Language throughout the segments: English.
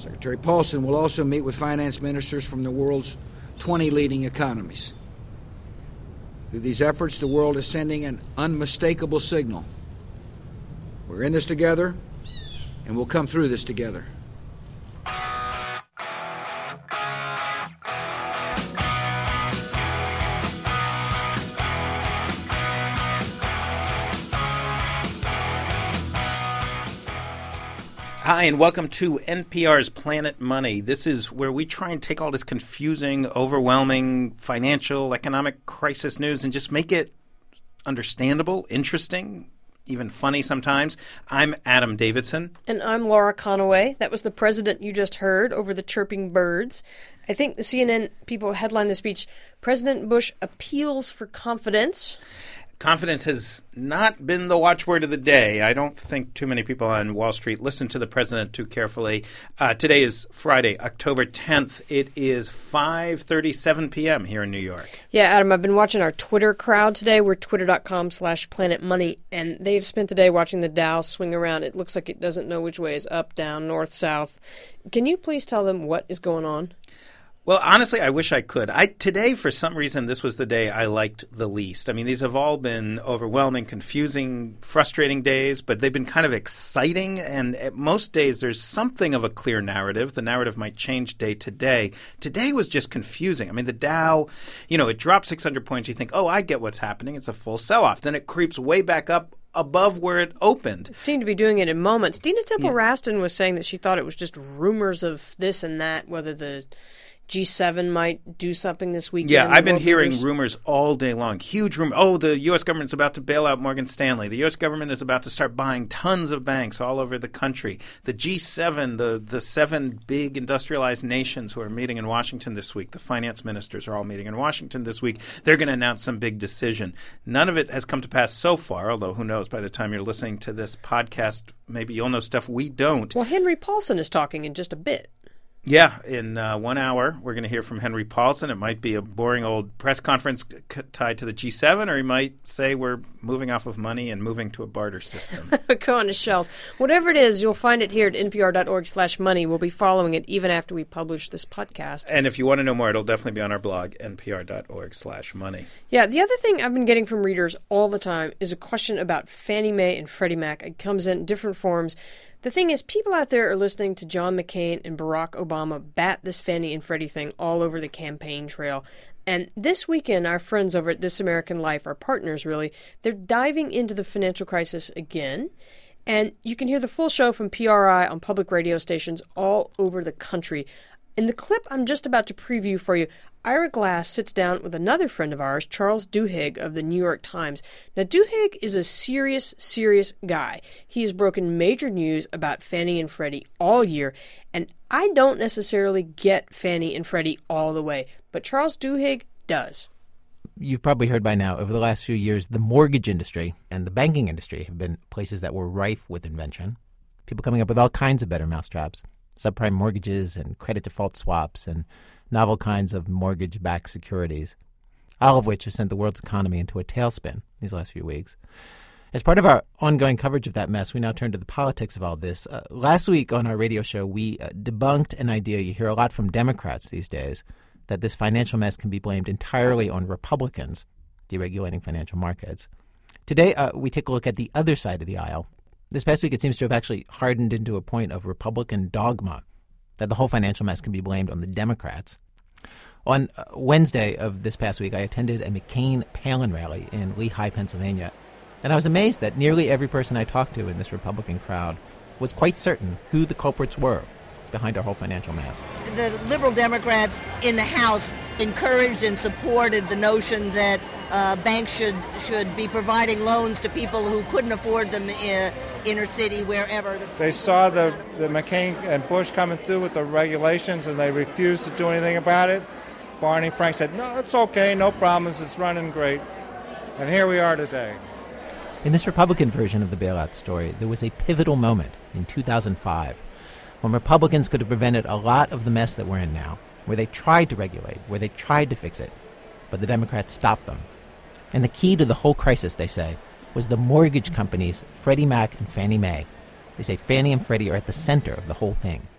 Secretary Paulson will also meet with finance ministers from the world's 20 leading economies. Through these efforts, the world is sending an unmistakable signal. We're in this together, and we'll come through this together. Hi, and welcome to NPR's Planet Money. This is where we try and take all this confusing, overwhelming financial, economic crisis news and just make it understandable, interesting, even funny sometimes. I'm Adam Davidson. And I'm Laura Conaway. That was the president you just heard over the chirping birds. I think the CNN people headlined the speech, President Bush appeals for confidence. Confidence has not been the watchword of the day. I don't think too many people on Wall Street listen to the president too carefully. Today is Friday, October 10th. It is 5:37 p.m. here in New York. Yeah, Adam, I've been watching our Twitter crowd today. We're twitter.com/planetmoney, and they've spent the day watching the Dow swing around. It looks like it doesn't know which way is up, down, north, south. Can you please tell them what is going on? Well, honestly, I wish I could. Today, for some reason, this was the day I liked the least. I mean, these have all been overwhelming, confusing, frustrating days, but they've been kind of exciting. And at most days, there's something of a clear narrative. The narrative might change day to day. Today was just confusing. I mean, the Dow, it dropped 600 points. You think, oh, I get what's happening. It's a full sell-off. Then it creeps way back up above where it opened. It seemed to be doing it in moments. Dina Temple-Raston was saying that she thought it was just rumors of this and that, whether the G7 might do something this weekend. Yeah, I've been hearing rumors all day long. Huge rumors. Oh, the U.S. government's about to bail out Morgan Stanley. The U.S. government is about to start buying tons of banks all over the country. The G7, the seven big industrialized nations who are meeting in Washington this week, the finance ministers are all meeting in Washington this week. They're going to announce some big decision. None of it has come to pass so far, although who knows, by the time you're listening to this podcast, maybe you'll know stuff we don't. Well, Henry Paulson is talking in just a bit. Yeah, in 1 hour, we're going to hear from Henry Paulson. It might be a boring old press conference tied to the G7, or he might say we're moving off of money and moving to a barter system. Go on the shelves. Whatever it is, you'll find it here at npr.org/money. We'll be following it even after we publish this podcast. And if you want to know more, it'll definitely be on our blog, npr.org/money. Yeah, the other thing I've been getting from readers all the time is a question about Fannie Mae and Freddie Mac. It comes in different forms. The thing is, people out there are listening to John McCain and Barack Obama bat this Fannie and Freddie thing all over the campaign trail. And this weekend, our friends over at This American Life, our partners really, they're diving into the financial crisis again. And you can hear the full show from PRI on public radio stations all over the country. In the clip I'm just about to preview for you, Ira Glass sits down with another friend of ours, Charles Duhigg of the New York Times. Now, Duhigg is a serious guy. He has broken major news about Fannie and Freddie all year, and I don't necessarily get Fannie and Freddie all the way, but Charles Duhigg does. You've probably heard by now, over the last few years, the mortgage industry and the banking industry have been places that were rife with invention. People coming up with all kinds of better mousetraps, subprime mortgages and credit default swaps and novel kinds of mortgage-backed securities, all of which have sent the world's economy into a tailspin these last few weeks. As part of our ongoing coverage of that mess, we now turn to the politics of all this. Last week on our radio show, we debunked an idea you hear a lot from Democrats these days, that this financial mess can be blamed entirely on Republicans deregulating financial markets. Today, we take a look at the other side of the aisle. This past week, it seems to have actually hardened into a point of Republican dogma that the whole financial mess can be blamed on the Democrats. On Wednesday of this past week, I attended a McCain-Palin rally in Lehigh, Pennsylvania, and I was amazed that nearly every person I talked to in this Republican crowd was quite certain who the culprits were behind our whole financial mess. The liberal Democrats in the House encouraged and supported the notion that banks should be providing loans to people who couldn't afford them in inner city, wherever. They saw the McCain and Bush coming through with the regulations, and they refused to do anything about it. Barney Frank said, no, it's okay, no problems, it's running great. And here we are today. In this Republican version of the bailout story, there was a pivotal moment in 2005 when Republicans could have prevented a lot of the mess that we're in now, where they tried to regulate, where they tried to fix it, but the Democrats stopped them. And the key to the whole crisis, they say, was the mortgage companies Freddie Mac and Fannie Mae. They say Fannie and Freddie are at the center of the whole thing.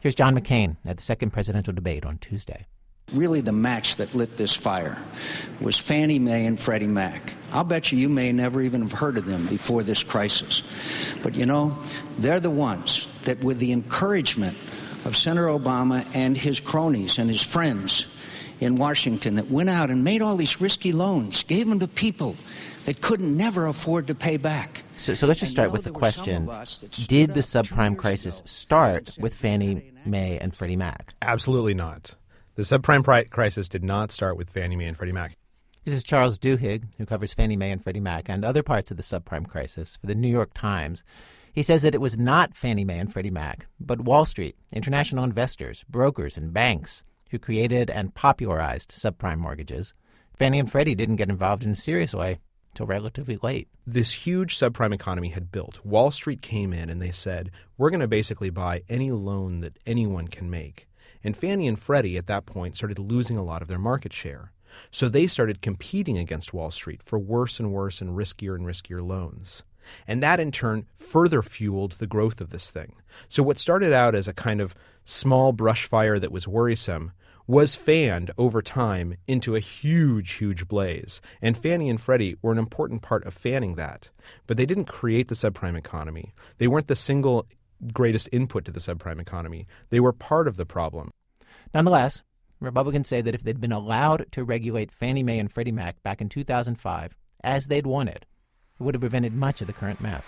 Here's John McCain at the second presidential debate on Tuesday. Really, the match that lit this fire was Fannie Mae and Freddie Mac. I'll bet you may never even have heard of them before this crisis. But, you know, they're the ones that, with the encouragement of Senator Obama and his cronies and his friends in Washington, that went out and made all these risky loans, gave them to people that couldn't never afford to pay back. So let's just start with the question, did the subprime crisis start with Fannie Mae and Freddie Mac? Absolutely not. The subprime crisis did not start with Fannie Mae and Freddie Mac. This is Charles Duhigg, who covers Fannie Mae and Freddie Mac and other parts of the subprime crisis for the New York Times. He says that it was not Fannie Mae and Freddie Mac, but Wall Street, international investors, brokers, and banks who created and popularized subprime mortgages. Fannie and Freddie didn't get involved in a serious way until relatively late. This huge subprime economy had built. Wall Street came in and they said, we're going to basically buy any loan that anyone can make. And Fannie and Freddie at that point started losing a lot of their market share. So they started competing against Wall Street for worse and riskier loans. And that in turn further fueled the growth of this thing. So what started out as a kind of small brush fire that was worrisome was fanned over time into a huge blaze. And Fannie and Freddie were an important part of fanning that. But they didn't create the subprime economy. They weren't the single greatest input to the subprime economy. They were part of the problem. Nonetheless, Republicans say that if they'd been allowed to regulate Fannie Mae and Freddie Mac back in 2005, as they'd wanted, it would have prevented much of the current mess.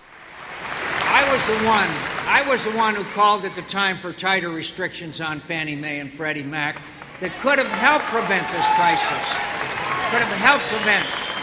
I was the one who called at the time for tighter restrictions on Fannie Mae and Freddie Mac that could have helped prevent this crisis, could have helped prevent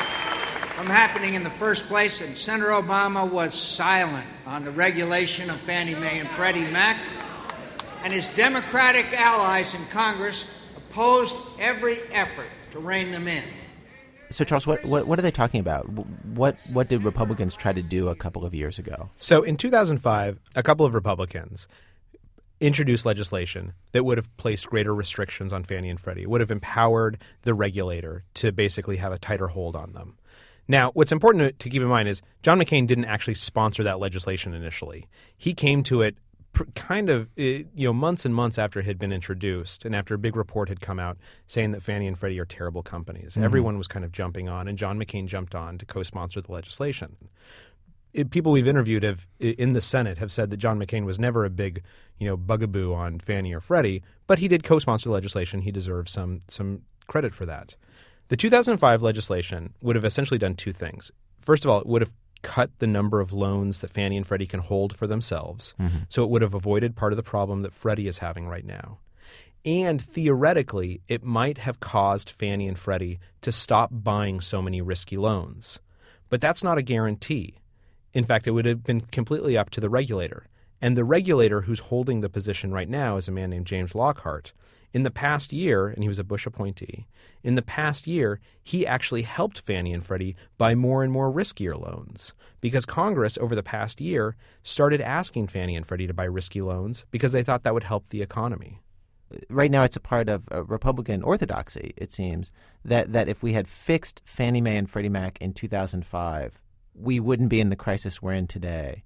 it from happening in the first place. And Senator Obama was silent on the regulation of Fannie Mae and Freddie Mac, and his Democratic allies in Congress opposed every effort to rein them in. So, Charles, what are they talking about? What did Republicans try to do a couple of years ago? So in 2005, a couple of Republicans introduced legislation that would have placed greater restrictions on Fannie and Freddie. It would have empowered the regulator to basically have a tighter hold on them. Now, what's important to keep in mind is John McCain didn't actually sponsor that legislation initially. He came to it kind of, months and months after it had been introduced and after a big report had come out saying that Fannie and Freddie are terrible companies. Mm-hmm. Everyone was kind of jumping on, and John McCain jumped on to co-sponsor the legislation. People we've interviewed in the Senate have said that John McCain was never a big, bugaboo on Fannie or Freddie, but he did co-sponsor the legislation. He deserves some credit for that. The 2005 legislation would have essentially done two things. First of all, it would have cut the number of loans that Fannie and Freddie can hold for themselves. Mm-hmm. So it would have avoided part of the problem that Freddie is having right now. And theoretically, it might have caused Fannie and Freddie to stop buying so many risky loans. But that's not a guarantee. In fact, it would have been completely up to the regulator. And the regulator who's holding the position right now is a man named James Lockhart. In the past year, and he was a Bush appointee, in the past year, he actually helped Fannie and Freddie buy more and more riskier loans because Congress, over the past year, started asking Fannie and Freddie to buy risky loans because they thought that would help the economy. Right now, it's a part of Republican orthodoxy, it seems, that if we had fixed Fannie Mae and Freddie Mac in 2005, we wouldn't be in the crisis we're in today.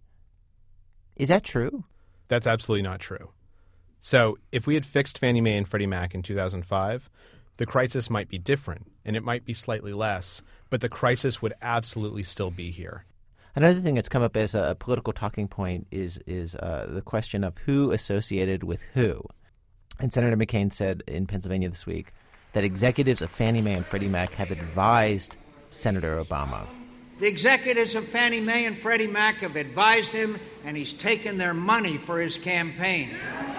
Is that true? That's absolutely not true. So if we had fixed Fannie Mae and Freddie Mac in 2005, the crisis might be different, and it might be slightly less, but the crisis would absolutely still be here. Another thing that's come up as a political talking point is the question of who associated with who. And Senator McCain said in Pennsylvania this week that executives of Fannie Mae and Freddie Mac have advised Senator Obama. The executives of Fannie Mae and Freddie Mac have advised him, and he's taken their money for his campaign.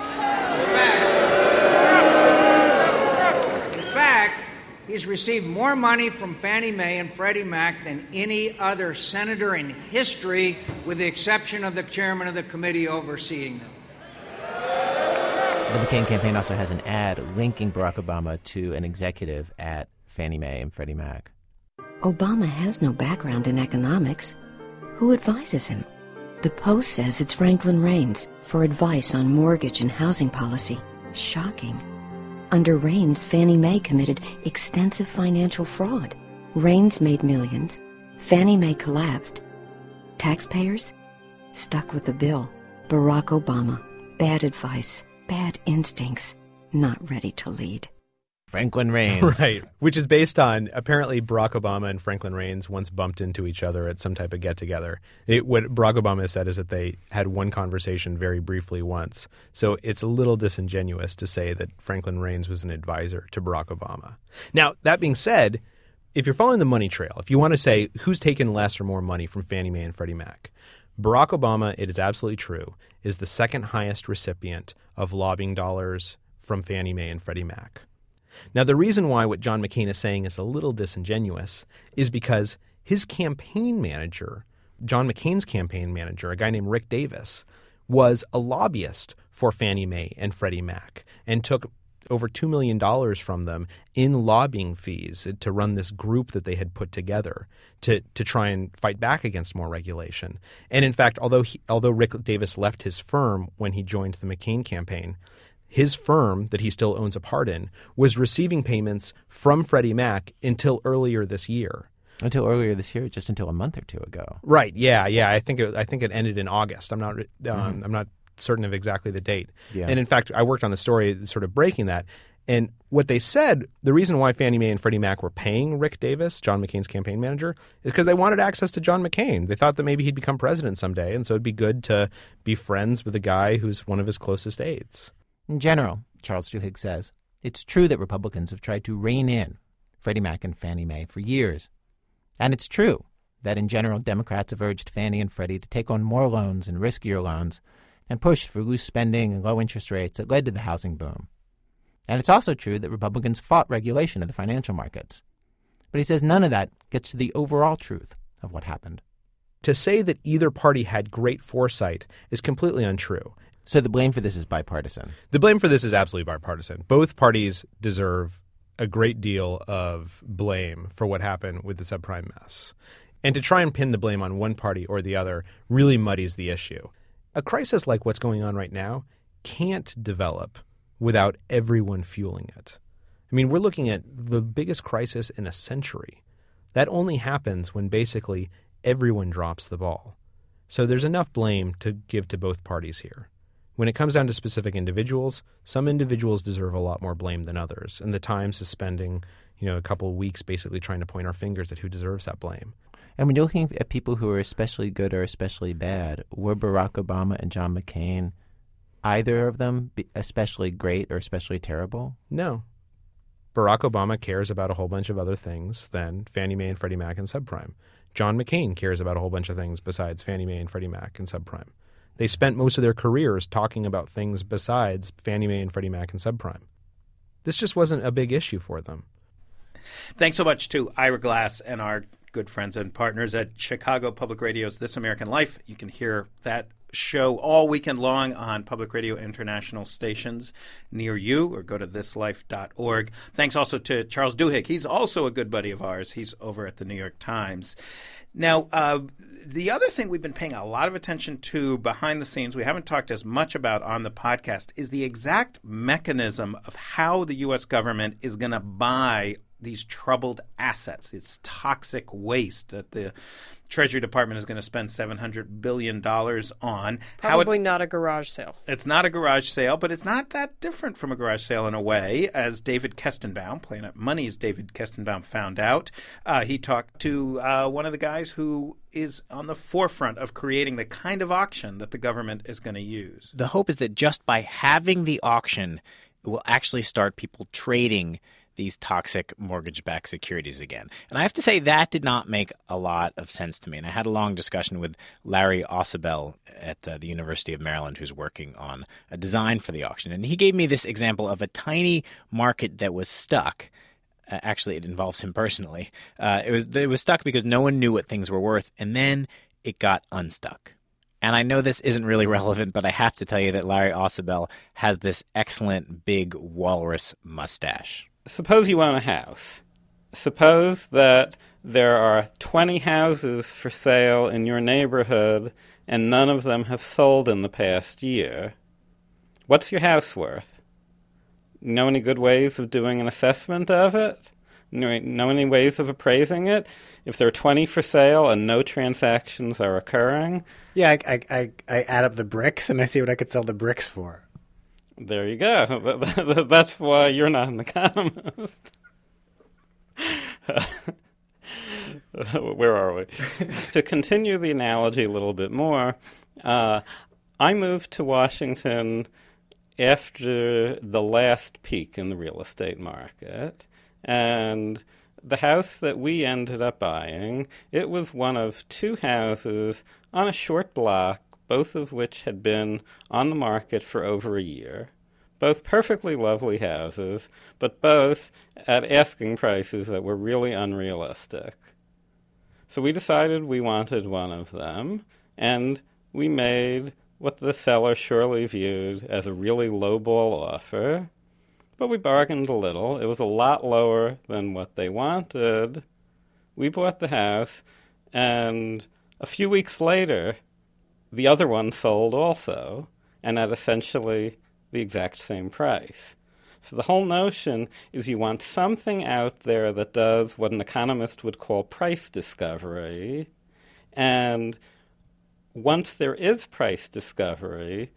In fact, he's received more money from Fannie Mae and Freddie Mac than any other senator in history, with the exception of the chairman of the committee overseeing them. The McCain campaign also has an ad linking Barack Obama to an executive at Fannie Mae and Freddie Mac. Obama has no background in economics. Who advises him? The Post says it's Franklin Raines for advice on mortgage and housing policy. Shocking. Under Raines, Fannie Mae committed extensive financial fraud. Raines made millions. Fannie Mae collapsed. Taxpayers? Stuck with the bill. Barack Obama. Bad advice. bad instincts, not ready to lead. Franklin Raines. Right, which is based on apparently Barack Obama and Franklin Raines once bumped into each other at some type of get-together. What Barack Obama has said is that they had one conversation very briefly once. So it's a little disingenuous to say that Franklin Raines was an advisor to Barack Obama. Now, that being said, if you're following the money trail, if you want to say who's taken less or more money from Fannie Mae and Freddie Mac, Barack Obama, it is absolutely true, is the second highest recipient of lobbying dollars from Fannie Mae and Freddie Mac. Now, the reason why what John McCain is saying is a little disingenuous is because his campaign manager, John McCain's campaign manager, a guy named Rick Davis, was a lobbyist for Fannie Mae and Freddie Mac and took over $2 million from them in lobbying fees to run this group that they had put together to try and fight back against more regulation. And in fact, although Rick Davis left his firm when he joined the McCain campaign, his firm that he still owns a part in was receiving payments from Freddie Mac until earlier this year. Until earlier this year, just until a month or two ago. Right. Yeah. I think it ended in August. I'm not certain of exactly the date. Yeah. And in fact, I worked on the story sort of breaking that. And what they said, the reason why Fannie Mae and Freddie Mac were paying Rick Davis, John McCain's campaign manager, is because they wanted access to John McCain. They thought that maybe he'd become president someday, and so it'd be good to be friends with a guy who's one of his closest aides. In general, Charles Duhigg says, it's true that Republicans have tried to rein in Freddie Mac and Fannie Mae for years. And it's true that in general, Democrats have urged Fannie and Freddie to take on more loans and riskier loans and pushed for loose spending and low interest rates that led to the housing boom. And it's also true that Republicans fought regulation of the financial markets. But he says none of that gets to the overall truth of what happened. To say that either party had great foresight is completely untrue. So the blame for this is bipartisan? The blame for this is absolutely bipartisan. Both parties deserve a great deal of blame for what happened with the subprime mess. And to try and pin the blame on one party or the other really muddies the issue. A crisis like what's going on right now can't develop without everyone fueling it. I mean, we're looking at the biggest crisis in a century. That only happens when basically everyone drops the ball. So there's enough blame to give to both parties here. When it comes down to specific individuals, some individuals deserve a lot more blame than others. And the Times is spending, a couple of weeks basically trying to point our fingers at who deserves that blame. And when you're looking at people who are especially good or especially bad, were Barack Obama and John McCain, either of them especially great or especially terrible? No. Barack Obama cares about a whole bunch of other things than Fannie Mae and Freddie Mac and subprime. John McCain cares about a whole bunch of things besides Fannie Mae and Freddie Mac and subprime. They spent most of their careers talking about things besides Fannie Mae and Freddie Mac and subprime. This just wasn't a big issue for them. Thanks so much to Ira Glass and our good friends and partners at Chicago Public Radio's This American Life. You can hear that show all weekend long on Public Radio International stations near you, or go to thislife.org. Thanks also to Charles Duhigg. He's also a good buddy of ours. He's over at the New York Times. Now, the other thing we've been paying a lot of attention to behind the scenes, we haven't talked as much about on the podcast, is the exact mechanism of how the U.S. government is going to buy these troubled assets, this toxic waste that the Treasury Department is going to spend $700 billion on. Probably not a garage sale. It's not a garage sale, but it's not that different from a garage sale in a way, as David Kestenbaum, Planet Money's David Kestenbaum, found out. He talked to one of the guys who is on the forefront of creating the kind of auction that the government is going to use. The hope is that just by having the auction, it will actually start people trading these toxic mortgage-backed securities again. And I have to say that did not make a lot of sense to me. And I had a long discussion with Larry Ausubel at the University of Maryland, who's working on a design for the auction. And he gave me this example of a tiny market that was stuck. Actually, it involves him personally. It was stuck because no one knew what things were worth, and then it got unstuck. And I know this isn't really relevant, but I have to tell you that Larry Ausubel has this excellent big walrus mustache. Suppose you own a house. Suppose that there are 20 houses for sale in your neighborhood and none of them have sold in the past year. What's your house worth? Know any good ways of doing an assessment of it? Know any ways of appraising it? If there are 20 for sale and no transactions are occurring? Yeah, I add up the bricks and I see what I could sell the bricks for. There you go. That's why you're not an economist. Where are we? To continue the analogy a little bit more, I moved to Washington after the last peak in the real estate market, and the house that we ended up buying, it was one of two houses on a short block, both of which had been on the market for over a year. Both perfectly lovely houses, but both at asking prices that were really unrealistic. So we decided we wanted one of them, and we made what the seller surely viewed as a really lowball offer, but we bargained a little. It was a lot lower than what they wanted. We bought the house, and a few weeks later, the other one sold also, and at essentially the exact same price. So the whole notion is you want something out there that does what an economist would call price discovery, and once there is price discovery,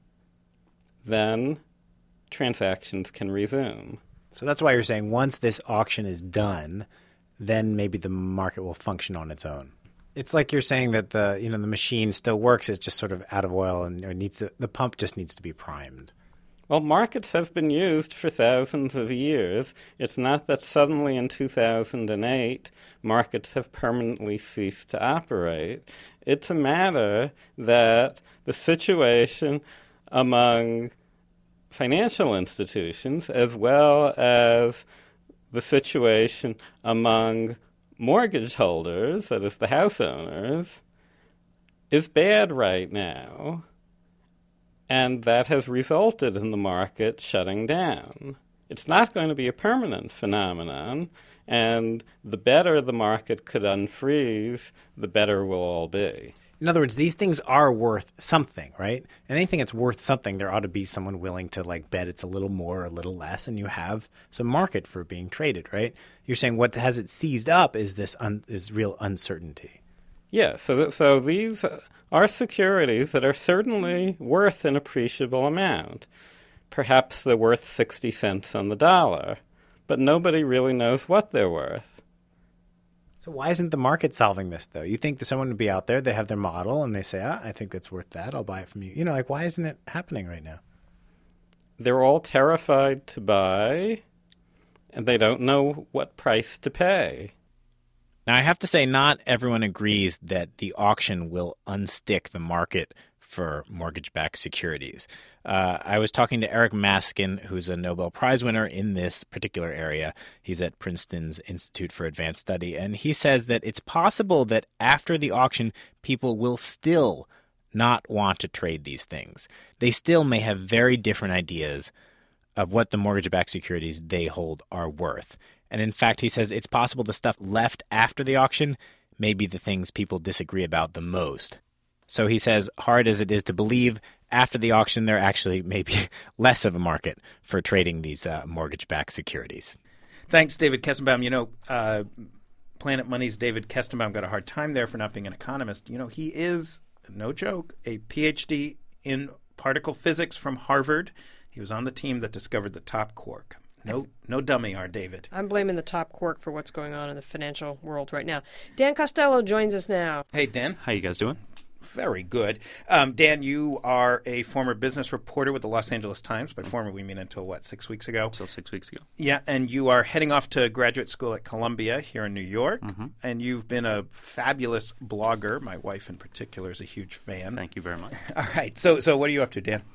then transactions can resume. So that's why you're saying once this auction is done, then maybe the market will function on its own. It's like you're saying that the machine still works. It's just sort of out of oil, and the pump just needs to be primed. Well, markets have been used for thousands of years. It's not that suddenly in 2008 markets have permanently ceased to operate. It's a matter that the situation among financial institutions, as well as the situation among mortgage holders, that is the house owners, is bad right now. And that has resulted in the market shutting down. It's not going to be a permanent phenomenon, and the better the market could unfreeze, the better we'll all be. In other words, these things are worth something, right? And anything that's worth something, there ought to be someone willing to bet it's a little more or a little less, and you have some market for being traded, right? You're saying what has it seized up is this is real uncertainty. Yeah, so these are securities that are certainly worth an appreciable amount. Perhaps they're worth 60 cents on the dollar, but nobody really knows what they're worth. So why isn't the market solving this, though? You think that someone would be out there, they have their model, and they say, I think that's worth that, I'll buy it from you. Why isn't it happening right now? They're all terrified to buy, and they don't know what price to pay. Now, I have to say, not everyone agrees that the auction will unstick the market for mortgage-backed securities. I was talking to Eric Maskin, who's a Nobel Prize winner in this particular area. He's at Princeton's Institute for Advanced Study, and he says that it's possible that after the auction, people will still not want to trade these things. They still may have very different ideas of what the mortgage-backed securities they hold are worth. And in fact, he says it's possible the stuff left after the auction may be the things people disagree about the most. So he says, hard as it is to believe, after the auction, there actually may be less of a market for trading these mortgage-backed securities. Thanks, David Kestenbaum. Planet Money's David Kestenbaum got a hard time there for not being an economist. He is, no joke, a PhD in particle physics from Harvard. He was on the team that discovered the top quark. No dummy, our David. I'm blaming the top quark for what's going on in the financial world right now. Dan Costello joins us now. Hey, Dan. How you guys doing? Very good. Dan, you are a former business reporter with the Los Angeles Times. By former, we mean until, 6 weeks ago? Until 6 weeks ago. Yeah, and you are heading off to graduate school at Columbia here in New York. Mm-hmm. And you've been a fabulous blogger. My wife in particular is a huge fan. Thank you very much. All right. So what are you up to, Dan?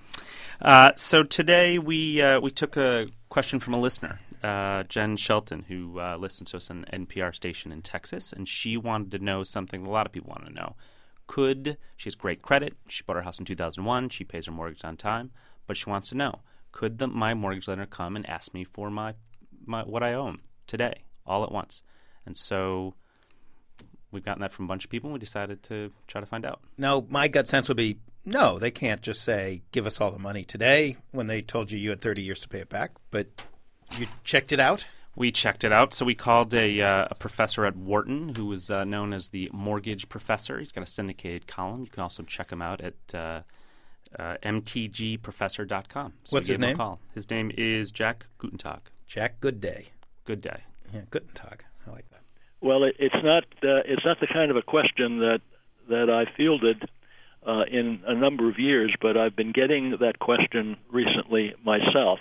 So today we took a question from a listener, Jen Shelton, who listens to us on an NPR station in Texas, and she wanted to know something a lot of people want to know. She has great credit. She bought her house in 2001. She pays her mortgage on time, but she wants to know, could my mortgage lender come and ask me for my what I own today, all at once? And so we've gotten that from a bunch of people, and we decided to try to find out. No, my gut sense would be, no, they can't just say, give us all the money today when they told you had 30 years to pay it back. But you checked it out? We checked it out. So we called a professor at Wharton who is known as the mortgage professor. He's got a syndicated column. You can also check him out at mtgprofessor.com. So What's his name? His name is Jack Gutentag. Jack Goodday. Good day. Yeah, Gutentag. I like that. Well, it's not the kind of a question that I fielded in a number of years, but I've been getting that question recently myself.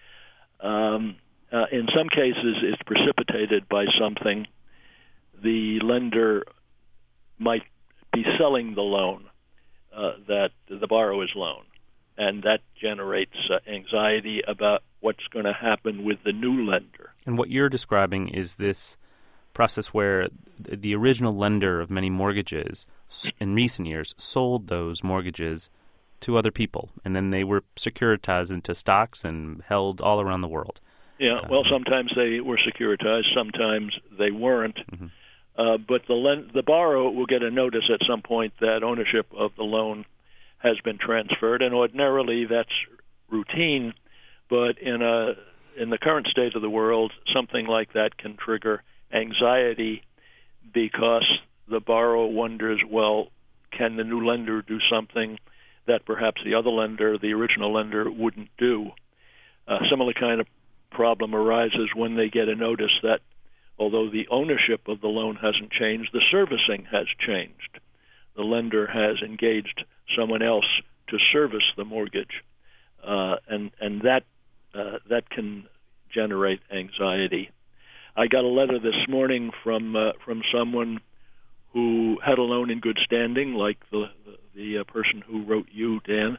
In some cases, it's precipitated by something. The lender might be selling the loan, that the borrower's loan, and that generates anxiety about what's going to happen with the new lender. And what you're describing is this process where the original lender of many mortgages in recent years sold those mortgages to other people, and then they were securitized into stocks and held all around the world. Yeah, well, sometimes they were securitized, sometimes they weren't. Mm-hmm. But the borrower will get a notice at some point that ownership of the loan has been transferred, and ordinarily that's routine. But in the current state of the world, something like that can trigger anxiety because the borrower wonders, well, can the new lender do something that perhaps the other lender, the original lender, wouldn't do? A similar kind of problem arises when they get a notice that although the ownership of the loan hasn't changed, the servicing has changed. The lender has engaged someone else to service the mortgage, and that can generate anxiety. I got a letter this morning from someone who had a loan in good standing, like the person who wrote you, Dan.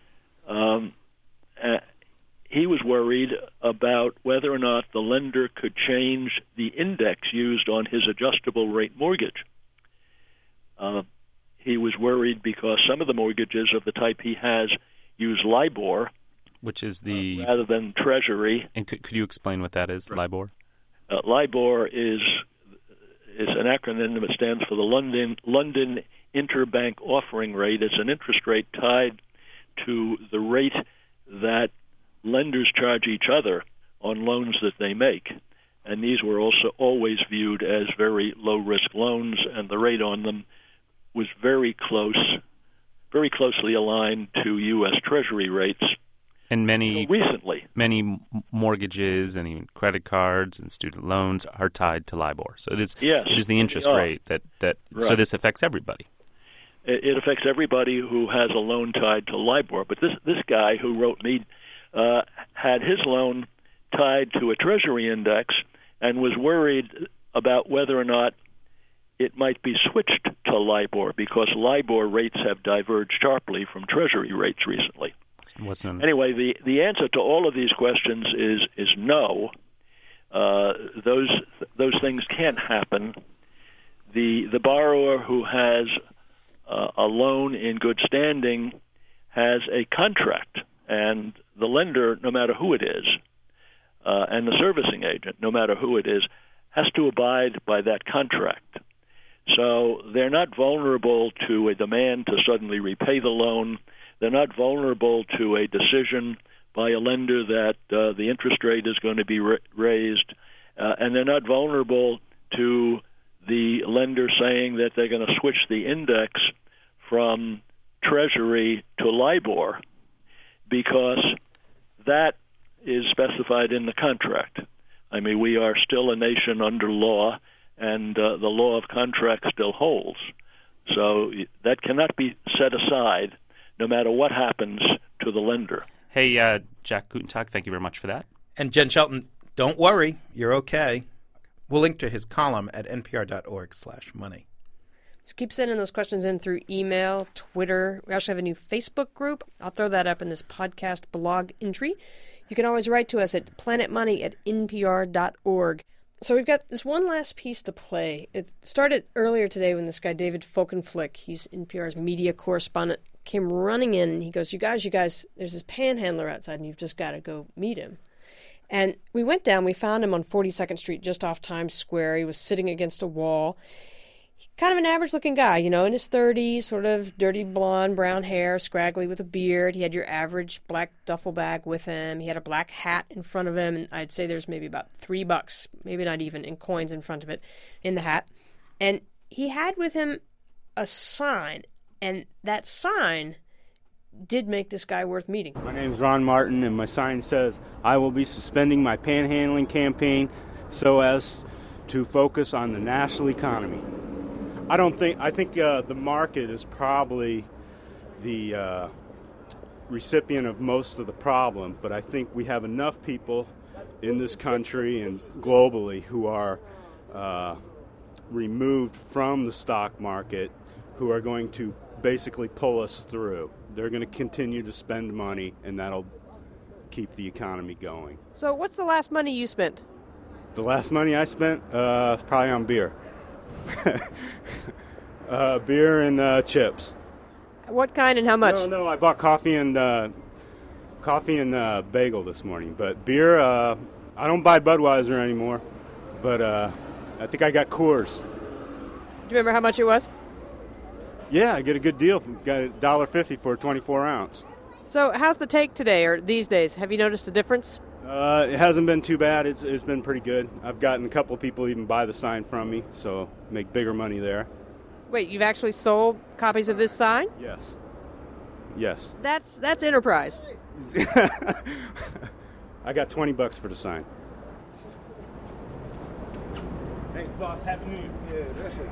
He was worried about whether or not the lender could change the index used on his adjustable rate mortgage. He was worried because some of the mortgages of the type he has use LIBOR, which is the rather than Treasury. And could you explain what that is, LIBOR? LIBOR is an acronym that stands for the London Interbank Offering Rate. It's an interest rate tied to the rate that lenders charge each other on loans that they make. And these were also always viewed as very low-risk loans, and the rate on them was very closely aligned to U.S. Treasury rates. And many mortgages and even credit cards and student loans are tied to LIBOR. So it is the interest rate that right. So this affects everybody. It affects everybody who has a loan tied to LIBOR. But this guy who wrote me had his loan tied to a Treasury index and was worried about whether or not it might be switched to LIBOR because LIBOR rates have diverged sharply from Treasury rates recently. Anyway, the answer to all of these questions is no. Those things can't happen. The borrower who has a loan in good standing has a contract, and the lender, no matter who it is, and the servicing agent, no matter who it is, has to abide by that contract. So they're not vulnerable to a demand to suddenly repay the loan. They're not vulnerable to a decision by a lender that the interest rate is going to be raised, and they're not vulnerable to the lender saying that they're going to switch the index from Treasury to LIBOR because that is specified in the contract. I mean, we are still a nation under law, and the law of contract still holds. So that cannot be set aside no matter what happens to the lender. Hey, Jack Gutentag, thank you very much for that. And Jen Shelton, don't worry, you're okay. We'll link to his column at npr.org/money. So keep sending those questions in through email, Twitter. We also have a new Facebook group. I'll throw that up in this podcast blog entry. You can always write to us at planetmoney@npr.org. So we've got this one last piece to play. It started earlier today when this guy, David Folkenflik, he's NPR's media correspondent, came running in, and he goes, you guys, there's this panhandler outside, and you've just got to go meet him. And we went down. We found him on 42nd Street, just off Times Square. He was sitting against a wall. Kind of an average-looking guy, in his 30s, sort of dirty blonde, brown hair, scraggly with a beard. He had your average black duffel bag with him. He had a black hat in front of him, and I'd say there's maybe about $3, maybe not even, in coins in front of it, in the hat. And he had with him a sign, and that sign did make this guy worth meeting. My name is Ron Martin, and my sign says, I will be suspending my panhandling campaign so as to focus on the national economy. I think the market is probably the recipient of most of the problem, but I think we have enough people in this country and globally who are removed from the stock market who are going to basically pull us through. They're going to continue to spend money, and that'll keep the economy going. So what's the last money you spent? The last money I spent was probably on beer. Beer and chips. What kind and how much? No, I bought coffee and bagel this morning. But beer, I don't buy Budweiser anymore. But I think I got Coors. Do you remember how much it was? Yeah, I get a good deal. Got $1.50 for a 24 ounce. So how's the take today or these days? Have you noticed a difference? It hasn't been too bad. It's been pretty good. I've gotten a couple of people even buy the sign from me, so make bigger money there. Wait, you've actually sold copies of this sign? Yes. That's enterprise. I got $20 for the sign. Thanks, boss. Happy New Year.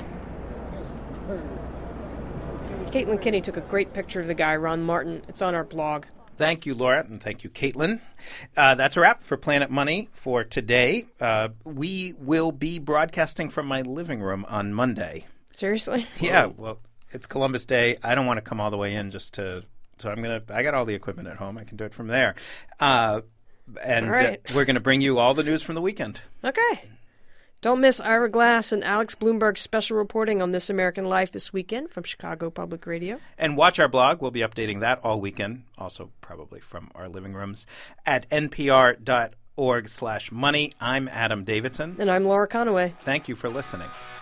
Caitlin Kinney took a great picture of the guy, Ron Martin. It's on our blog. Thank you, Laura, and thank you, Caitlin. That's a wrap for Planet Money for today. We will be broadcasting from my living room on Monday. Seriously? Yeah, well, it's Columbus Day. I don't want to come all the way in just to – so I got all the equipment at home. I can do it from there. We're going to bring you all the news from the weekend. Okay. Don't miss Ira Glass and Alex Bloomberg's special reporting on This American Life this weekend from Chicago Public Radio. And watch our blog. We'll be updating that all weekend, also probably from our living rooms, at npr.org/money. I'm Adam Davidson. And I'm Laura Conaway. Thank you for listening.